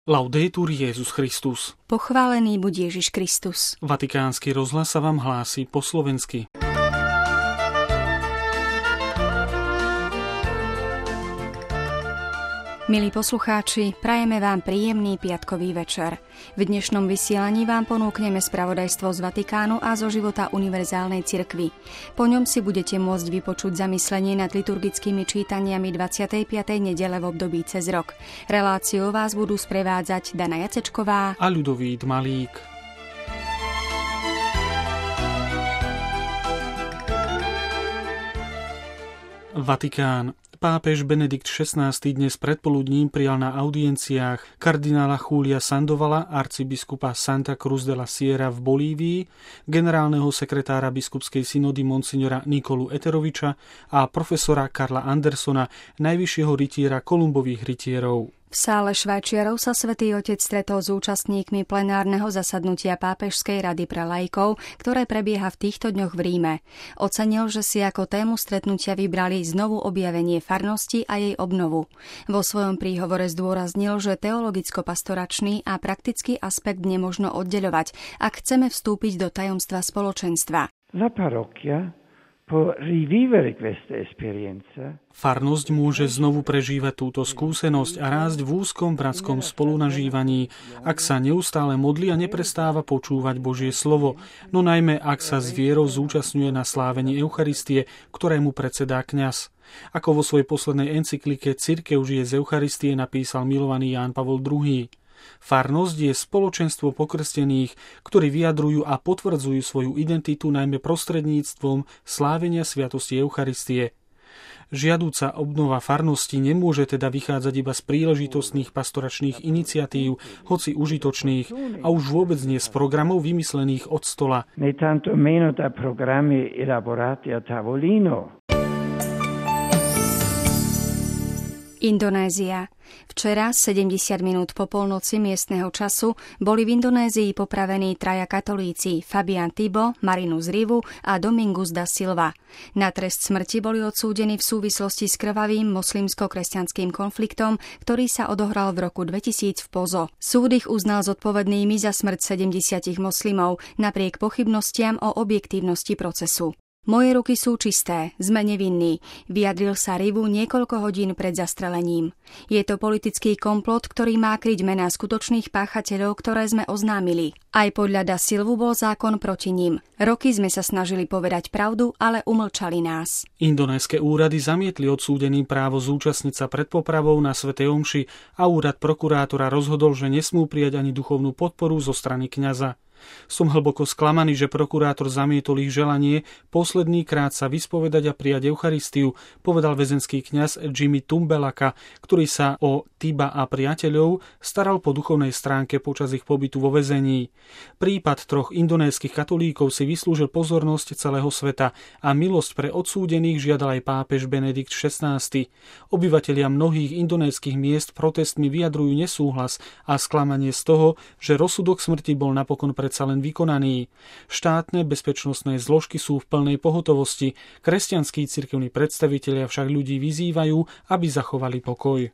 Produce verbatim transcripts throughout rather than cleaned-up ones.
Laudetur Jesus Christus. Pochválený buď Ježiš Kristus. Vatikánsky rozhlas sa vám hlási po slovensky. Milí poslucháči, prajeme vám príjemný piatkový večer. V dnešnom vysielaní vám ponúkneme spravodajstvo z Vatikánu a zo života Univerzálnej cirkvi. Po ňom si budete môcť vypočuť zamyslenie nad liturgickými čítaniami dvadsiatej piatej nedele v období cez rok. Reláciou vás budú sprevádzať Dana Jacečková a Ľudovít Malík. Vatikán. Pápež Benedikt šestnásty dnes predpoludním prijal na audienciách kardinála Julia Sandovala, arcibiskupa Santa Cruz de la Sierra v Bolívii, generálneho sekretára biskupskej synody monsignora Nikolu Eteroviča a profesora Karla Andersona, najvyššieho rytiera Kolumbových rytierov. V sále Švajčiarov sa Svätý Otec stretol s účastníkmi plenárneho zasadnutia Pápežskej rady pre laikov, ktoré prebieha v týchto dňoch v Ríme. Ocenil, že si ako tému stretnutia vybrali znovu objavenie farnosti a jej obnovu. Vo svojom príhovore zdôraznil, že teologicko-pastoračný a praktický aspekt nemožno oddeľovať, ak chceme vstúpiť do tajomstva spoločenstva. La parrocchia Farnosť môže znovu prežívať túto skúsenosť a rásť v úzkom bratskom spolunažívaní, ak sa neustále modlí a neprestáva počúvať Božie slovo, no najmä ak sa s vierou zúčastňuje na slávení Eucharistie, ktorému predsedá kňaz. Ako vo svojej poslednej encyklike Cirkev žije z Eucharistie napísal milovaný Ján Pavol druhý. Farnosť je spoločenstvo pokrstených, ktorí vyjadrujú a potvrdzujú svoju identitu najmä prostredníctvom slávenia sviatosti Eucharistie. Žiadúca obnova farnosti nemôže teda vychádzať iba z príležitostných pastoračných iniciatív, hoci užitočných, a už vôbec nie z programov vymyslených od stola. Ne tanto meno da programmi elaborati a tavolino. Indonézia. Včera, sedemdesiat minút po polnoci miestneho času, boli v Indonézii popravení traja katolíci Fabian Tibo, Marinus Rivu a Domingus da Silva. Na trest smrti boli odsúdení v súvislosti s krvavým moslimsko-kresťanským konfliktom, ktorý sa odohral v roku dvetisíc v Pozo. Súd ich uznal zodpovednými za smrť sedemdesiatich moslimov, napriek pochybnostiam o objektívnosti procesu. Moje ruky sú čisté, sme nevinní, vyjadril sa Rivu niekoľko hodín pred zastrelením. Je to politický komplot, ktorý má kryť mená skutočných páchateľov, ktoré sme oznámili. Aj podľa Da Silvu bol zákon proti ním. Roky sme sa snažili povedať pravdu, ale umlčali nás. Indonéske úrady zamietli odsúdeným právo zúčastniť sa pred popravou na svätej omši a úrad prokurátora rozhodol, že nesmú prijať ani duchovnú podporu zo strany kňaza. Som hlboko sklamaný, že prokurátor zamietol ich želanie posledný krát sa vyspovedať a prijať Eucharistiu, povedal väzenský kňaz Jimmy Tumbelaka, ktorý sa o Tiba a priateľov staral po duchovnej stránke počas ich pobytu vo väzení. Prípad troch indonéskych katolíkov si vyslúžil pozornosť celého sveta a milosť pre odsúdených žiadal aj pápež Benedikt šestnásty. Obyvatelia mnohých indonéskych miest protestmi vyjadrujú nesúhlas a sklamanie z toho, že rozsudok smrti bol napokon pre sa len vykonaný. Štátne bezpečnostné zložky sú v plnej pohotovosti, kresťanskí cirkevní predstavitelia však ľudí vyzývajú, aby zachovali pokoj.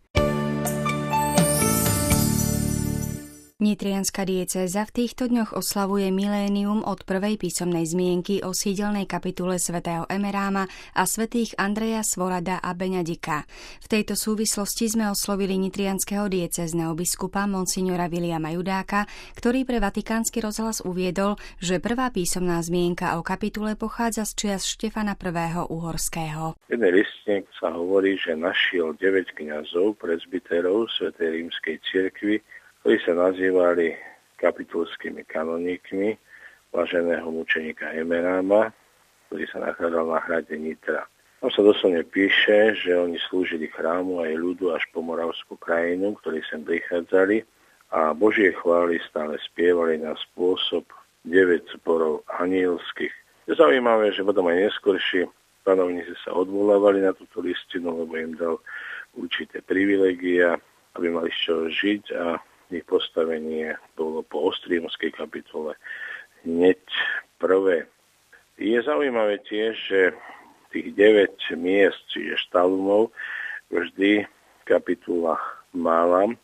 Nitrianska diecéza v týchto dňoch oslavuje milénium od prvej písomnej zmienky o sídelnej kapitule svätého Emeráma a svätých Andreja, Svorada a Beňadika. V tejto súvislosti sme oslovili nitrianskeho diecézneho biskupa monsignora Viliama Judáka, ktorý pre Vatikánsky rozhlas uviedol, že prvá písomná zmienka o kapitule pochádza z čias Štefana prvého. Uhorského. V jednej listine sa hovorí, že našiel deväť kňazov, presbyterov Svätej rímskej cirkvi, ktorí sa nazývali kapitulskými kanoníkmi blaženého mučeníka Emeráma, ktorý sa nachádzal na hrade Nitra. Tam sa doslovne píše, že oni slúžili chrámu aj ľudu až po moravskú krajinu, ktorí sem prichádzali a Božie chvály stále spievali na spôsob deväť zborov anielských. Je zaujímavé, že potom aj neskorší panovníci sa odvolávali na túto listinu, lebo im dal určité privilégia, aby mali z čoho žiť, a ich postavenie bolo po ostrímskej kapitole hneď prvé. Je zaujímavé tiež, že tých deväť miest, čiže štalmov, vždy kapitula mala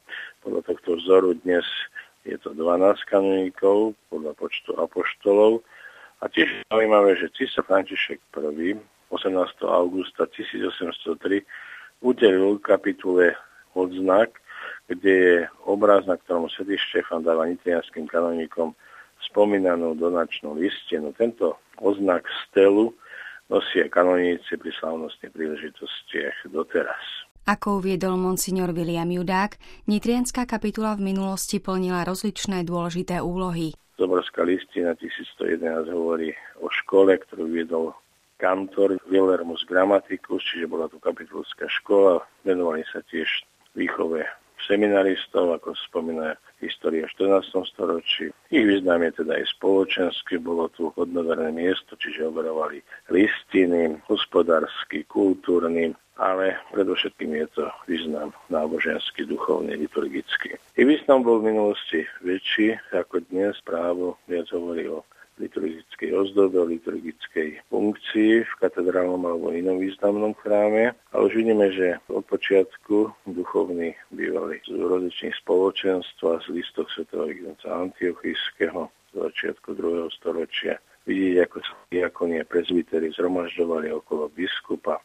Podľa tohto vzoru dnes je to dvanásť kanónikov podľa počtu apoštolov. A tiež je zaujímavé, že císar František I. osemnásteho augusta tisícosemstotri udelil kapitule odznak, kde je obraz, na ktorom svätý Štefan dáva nitrianským kanonikom spomínanú donačnú listinu. Tento oznak stelu nosia kanoníci pri slávnostných príležitostiach doteraz. Ako uviedol monsignor William Judák, nitrianská kapitula v minulosti plnila rozličné dôležité úlohy. Zoborská listina tisícsto jedenásť hovorí o škole, ktorú viedol kantor Wilhelmus Grammaticus, čiže bola to kapitulská škola. Venovali sa tiež výchove seminaristov, ako spomína história v štrnástom storočí. Ich význam je teda aj spoločenský, bolo tu hodnoverné miesto, čiže oberovali listiny, hospodársky, kultúrny, ale predovšetkým je to význam náboženský, duchovný, liturgický. Ich význam bol v minulosti väčší ako dnes, právo viac hovorí o liturgickej ozdobe, o liturgickej funkcii v katedrálnom alebo inom významnom chráme. Ale už vidíme, že od počiatku duchovní bývali z rozličných spoločenstva, z listok svätého Ignáca Antiochijského z začiatku druhého storočia. Vidieť, ako sa diakonie prezbiteri zhromažďovali okolo biskupa.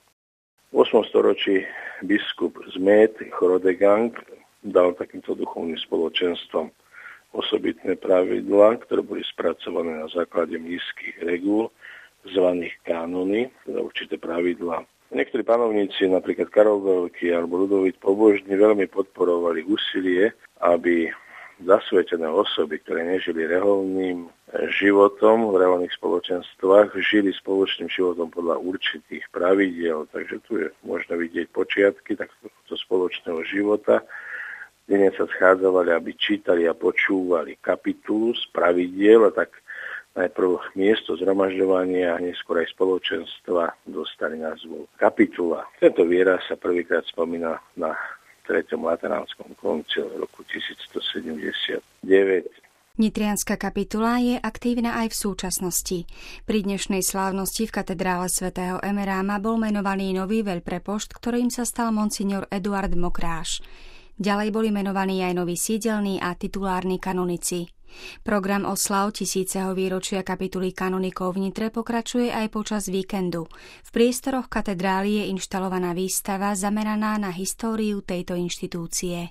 V ôsmom storočí biskup z Med, Chorodegang, dal takýmto duchovným spoločenstvom osobitné pravidlá, ktoré boli spracované na základe nízkych regúl, zvaných kánony, teda určité pravidlá. Niektorí panovníci, napríklad Karol Veľký alebo Ľudovít Pobožný, veľmi podporovali úsilie, aby zasvetené osoby, ktoré nežili reholným životom v reholných spoločenstvách, žili spoločným životom podľa určitých pravidiel. Takže tu je možno vidieť počiatky takto spoločného života. Dnes sa schádzali, aby čítali a počúvali kapitulu z pravidiel, a tak najprv miesto zhromažďovania a neskôr aj spoločenstva dostali názvu kapitula. Tento výraz sa prvýkrát spomína na treťom Lateránskom koncile roku tisícstosedemdesiatdeväť. Nitrianska kapitula je aktívna aj v súčasnosti. Pri dnešnej slávnosti v katedrále svätého Emeráma bol menovaný nový veľprepošt, ktorým sa stal monsignor Eduard Mokráš. Ďalej boli menovaní aj noví sídelní a titulárni kanonici. Program oslav tisíceho výročia kapituly kanonikov v Nitre pokračuje aj počas víkendu. V priestoroch katedrály je inštalovaná výstava zameraná na históriu tejto inštitúcie.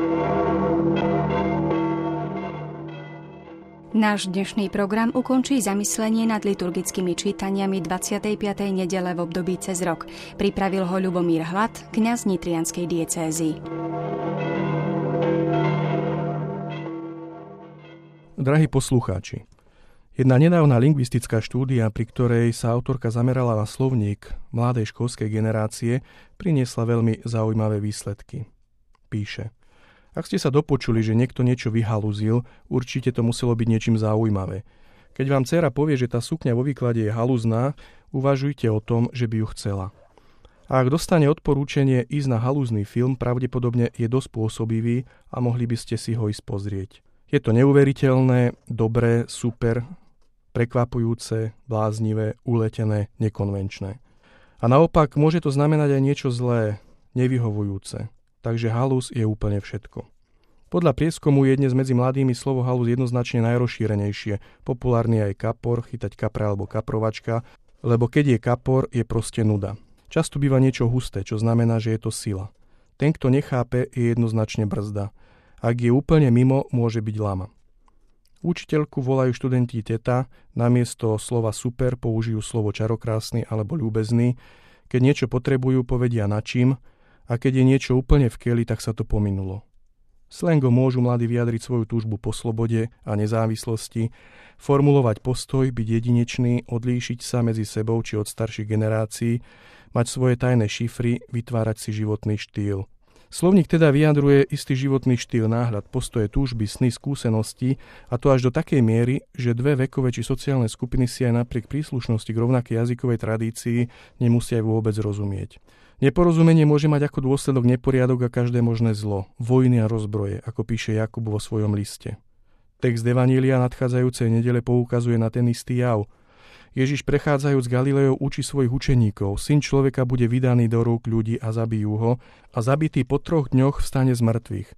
Náš dnešný program ukončí zamyslenie nad liturgickými čítaniami dvadsiatej piatej nedele v období cez rok. Pripravil ho Ľubomír Hlad, kňaz nitrianskej diecézy. Drahí poslucháči, jedna nedávna lingvistická štúdia, pri ktorej sa autorka zamerala na slovník mladej školskej generácie, priniesla veľmi zaujímavé výsledky. Píše: Ak ste sa dopočuli, že niekto niečo vyhalúzil, určite to muselo byť niečím zaujímavé. Keď vám dcéra povie, že tá sukňa vo výklade je halúzná, uvažujte o tom, že by ju chcela. A ak dostane odporúčanie ísť na halúzny film, pravdepodobne je dosť pôsobivý a mohli by ste si ho ísť pozrieť. Je to neuveriteľné, dobré, super, prekvapujúce, bláznivé, uletené, nekonvenčné. A naopak môže to znamenať aj niečo zlé, nevyhovujúce. Takže halúz je úplne všetko. Podľa prieskumu je dnes medzi mladými slovo halúz jednoznačne najrozšírenejšie. Populárny aj kapor, chytať kapra alebo kaprovačka, lebo keď je kapor, je proste nuda. Často býva niečo husté, čo znamená, že je to sila. Ten, kto nechápe, je jednoznačne brzda. Ak je úplne mimo, môže byť lama. Učiteľku volajú študenti teta, namiesto slova super použijú slovo čarokrásny alebo ľúbezný. Keď niečo potrebujú, povedia na čím, a keď je niečo úplne v keli, tak sa to pominulo. Slangom môžu mladí vyjadriť svoju túžbu po slobode a nezávislosti, formulovať postoj, byť jedinečný, odlíšiť sa medzi sebou či od starších generácií, mať svoje tajné šifry, vytvárať si životný štýl. Slovník teda vyjadruje istý životný štýl, náhľad, postoje, túžby, sny, skúsenosti, a to až do takej miery, že dve vekové či sociálne skupiny si aj napriek príslušnosti k rovnakej jazykovej tradícii nemusia aj vôbec rozumieť. Neporozumenie môže mať ako dôsledok neporiadok a každé možné zlo, vojny a rozbroje, ako píše Jakub vo svojom liste. Text Evanília nadchádzajúcej nedele poukazuje na ten istý jav. Ježiš prechádzajúc Galileou učí svojich učeníkov: Syn človeka bude vydaný do rúk ľudí a zabijú ho, a zabitý po troch dňoch vstane z mŕtvych. A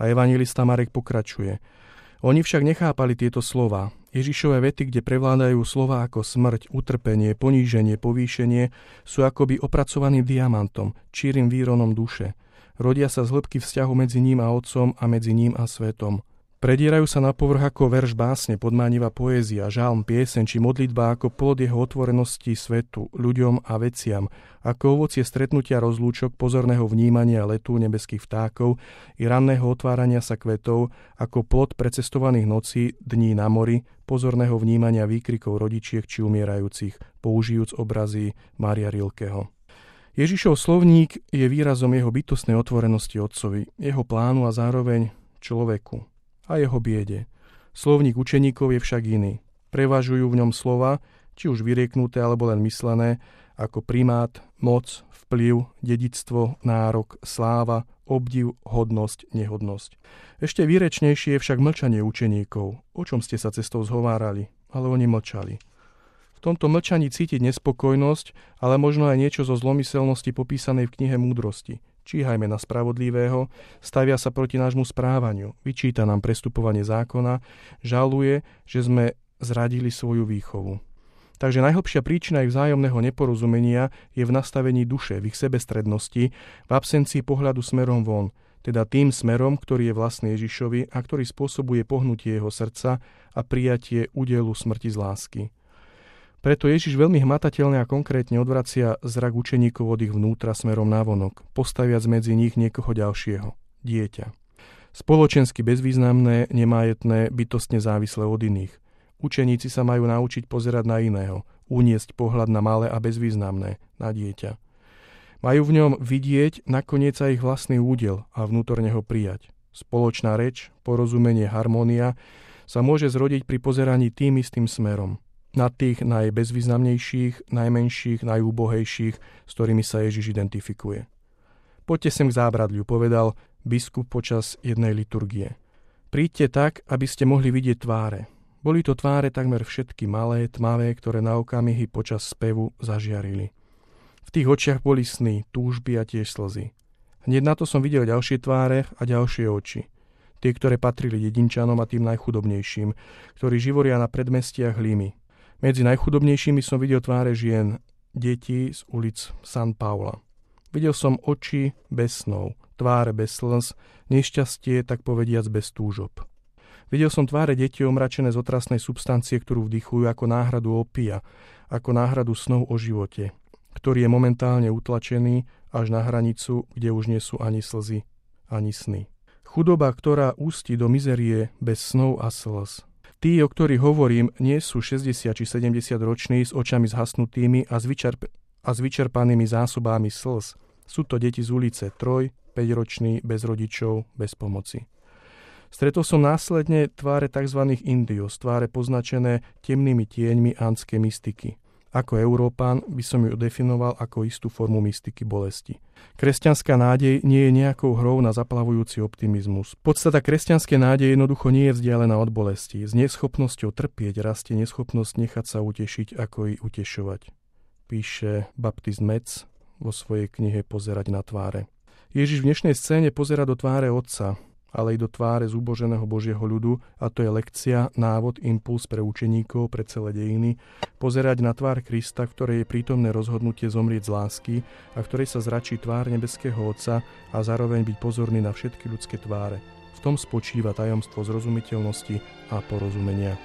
A evanjelista Marek pokračuje. Oni však nechápali tieto slova. Ježišove vety, kde prevládajú slova ako smrť, utrpenie, poníženie, povýšenie, sú akoby opracovaným diamantom, čírym výronom duše. Rodia sa z hĺbky vzťahu medzi ním a Otcom a medzi ním a svetom. Predierajú sa na povrch ako verš básne, podmánivá poézia, žalm, pieseň či modlitba ako plod jeho otvorenosti svetu, ľuďom a veciam, ako ovocie stretnutia rozlúčok, pozorného vnímania letu nebeských vtákov i ranného otvárania sa kvetov, ako plod precestovaných nocí, dní na mori, pozorného vnímania výkrikov rodičiek či umierajúcich, použijúc obrazy Mária Rilkeho. Ježišov slovník je výrazom jeho bytostnej otvorenosti Otcovi, jeho plánu a zároveň človeku a jeho biede. Slovník učeníkov je však iný. Prevažujú v ňom slova, či už vyrieknuté alebo len myslené, ako primát, moc, vplyv, dedičstvo, nárok, sláva, obdiv, hodnosť, nehodnosť. Ešte výrečnejšie je však mlčanie učeníkov. O čom ste sa cestou zhovárali, ale oni mlčali. V tomto mlčaní cítiť nespokojnosť, ale možno aj niečo zo zlomyselnosti popísanej v knihe Múdrosti. Číhajme na spravodlivého, stavia sa proti nášmu správaniu, vyčíta nám prestupovanie zákona, žaluje, že sme zradili svoju výchovu. Takže najhlbšia príčina ich vzájomného neporozumenia je v nastavení duše, v ich sebestrednosti, v absencii pohľadu smerom von, teda tým smerom, ktorý je vlastný Ježišovi a ktorý spôsobuje pohnutie jeho srdca a prijatie údelu smrti z lásky. Preto Ježiš veľmi hmatateľne a konkrétne odvracia zrak učeníkov od ich vnútra smerom navonok, postaviac medzi nich niekoho ďalšieho, dieťa. Spoločensky bezvýznamné, nemájetné, bytostne závislé od iných. Učeníci sa majú naučiť pozerať na iného, uniesť pohľad na malé a bezvýznamné, na dieťa. Majú v ňom vidieť nakoniec aj ich vlastný údel a vnútorne ho prijať. Spoločná reč, porozumenie, harmónia sa môže zrodiť pri pozeraní tým istým smerom. Na tých najbezvýznamnejších, najmenších, najúbohejších, s ktorými sa Ježiš identifikuje. Poďte sem k zábradliu, povedal biskup počas jednej liturgie. Príďte tak, aby ste mohli vidieť tváre. Boli to tváre takmer všetky malé, tmavé, ktoré na okamihy počas spevu zažiarili. V tých očiach boli sny, túžby a tiež slzy. Hneď na to som videl ďalšie tváre a ďalšie oči. Tie, ktoré patrili dedinčanom a tým najchudobnejším, ktorí živoria na predmestiach Limy. Medzi najchudobnejšími som videl tváre žien, detí z ulic San Paula. Videl som oči bez snov, tváre bez slz, nešťastie, tak povediac bez túžob. Videl som tváre detí omračené z otrasnej substancie, ktorú vdychujú ako náhradu opia, ako náhradu snov o živote, ktorý je momentálne utlačený až na hranicu, kde už nie sú ani slzy, ani sny. Chudoba, ktorá ústí do mizerie bez snov a slz. Tí, o ktorých hovorím, nie sú šesťdesiat či sedemdesiat roční s očami zhasnutými a s, vyčerp- a s vyčerpanými zásobami slz. Sú to deti z ulice, troj, päťroční, bez rodičov, bez pomoci. Stretol som následne tváre tzv. Indios, tváre poznačené temnými tieňmi andskej mystiky. Ako Európán by som ju definoval ako istú formu mystiky bolesti. Kresťanská nádej nie je nejakou hrou na zaplavujúci optimizmus. Podstata kresťanskej nádeje jednoducho nie je vzdialená od bolesti. S neschopnosťou trpieť rastie neschopnosť nechať sa utešiť, ako i utešovať. Píše Baptist Metz vo svojej knihe Pozerať na tváre. Ježiš v dnešnej scéne pozerá do tváre Otca, ale i do tváre zúboženého Božieho ľudu, a to je lekcia, návod, impuls pre učeníkov, pre celé dejiny, pozerať na tvár Krista, v ktorej je prítomné rozhodnutie zomrieť z lásky a v ktorej sa zračí tvár nebeského Otca a zároveň byť pozorný na všetky ľudské tváre. V tom spočíva tajomstvo zrozumiteľnosti a porozumenia.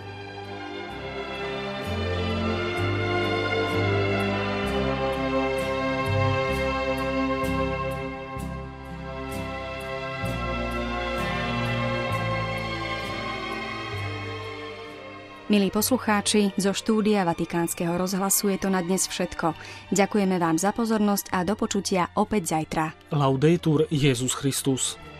Milí poslucháči, zo štúdia Vatikánskeho rozhlasu je to na dnes všetko. Ďakujeme vám za pozornosť a do počutia opäť zajtra. Laudetur Jesus Christus.